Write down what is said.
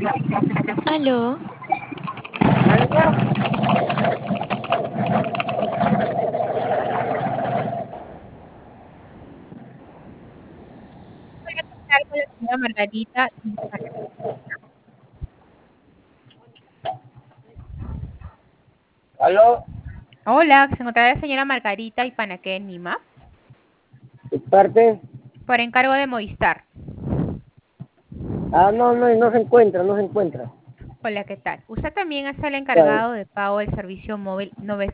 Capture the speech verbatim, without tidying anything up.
Aló, Voy a contar con la señora Margarita y para- ¿Aló? Hola, se encontrará la señora Margarita y Panaqué en Lima, ¿De parte? por encargo de Movistar. Ah, no, no, no se encuentra, no se encuentra. Hola, ¿qué tal? Usted también es el Ya, encargado de pago del servicio móvil